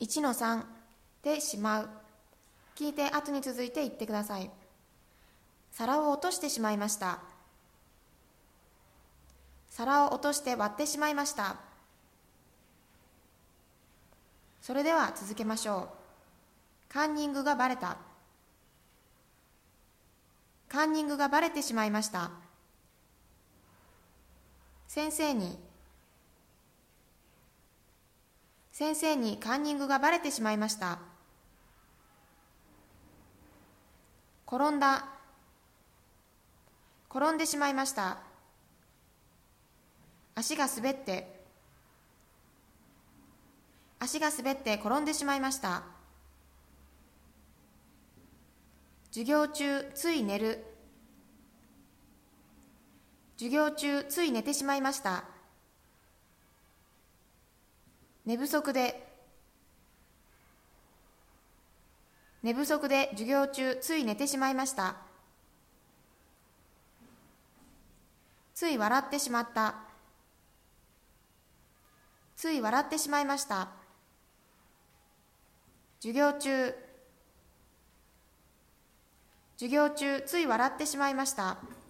1-3でしまう。聞いて後に続いて言ってください。皿を落としてしまいました。皿を落として割ってしまいました。それでは続けましょう。カンニングがバレた。カンニングがバレてしまいました。先生にカンニングがバレてしまいました。転んだ。転んでしまいました。足が滑って転んでしまいました。授業中つい寝る。授業中つい寝てしまいました。寝不足で授業中つい寝てしまいました。つい笑ってしまった。つい笑ってしまいました。授業中つい笑ってしまいました。